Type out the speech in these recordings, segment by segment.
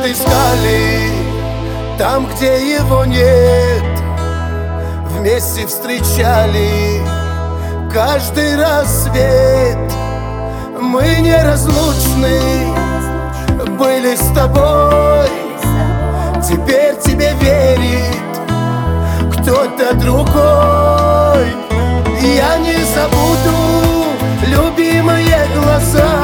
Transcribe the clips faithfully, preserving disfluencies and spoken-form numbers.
искали там, где его нет. Вместе встречали каждый рассвет. Мы неразлучны были с тобой. Теперь тебе верит кто-то другой. Я не забуду любимые глаза,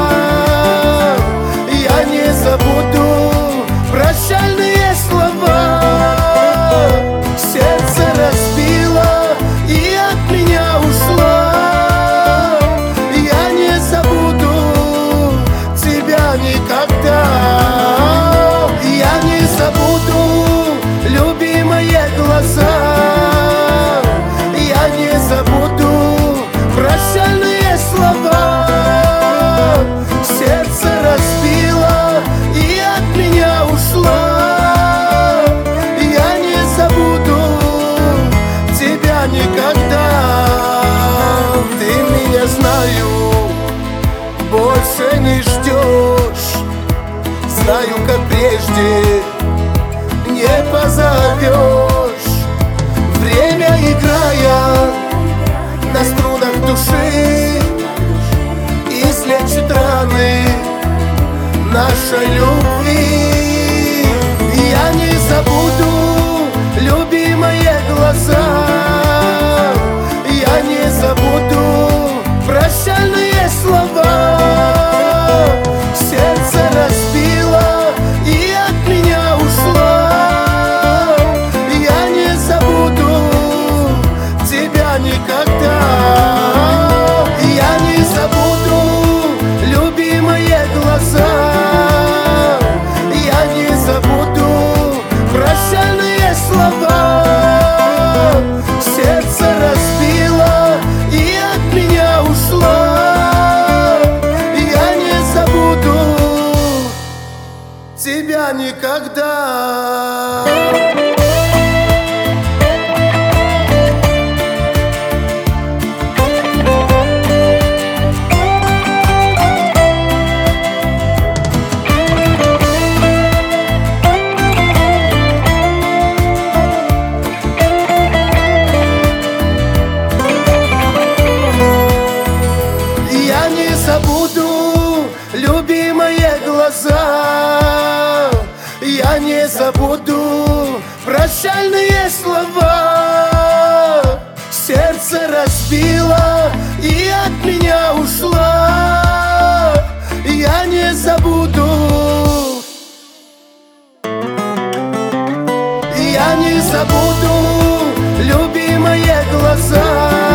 я не забуду прощальные слова. Сердце разбило и от меня ушла. Я не забуду тебя никогда. Я не забуду любимые глаза, я не забуду прощальные слова. Сердце разбило и от меня ушла. Я не забуду тебя никогда. Ты меня, знаю, больше не ждешь. Знаю, как прежде не позовешь. Время, играя на струнах души, излечит раны нашей любви. Я не забуду любимые глаза, я не забуду прощальные слова. Сердце разбило и от меня ушла. Я не забуду тебя никогда. Я не забуду любимые глаза, я не забуду прощальные слова. Сердце разбило и от меня ушла. Я не забуду тебя никогда. Я не забуду любимые глаза, я не забуду прощальные слова. Сердце разбило и от меня ушла. Я не забуду. Я не забуду любимые глаза,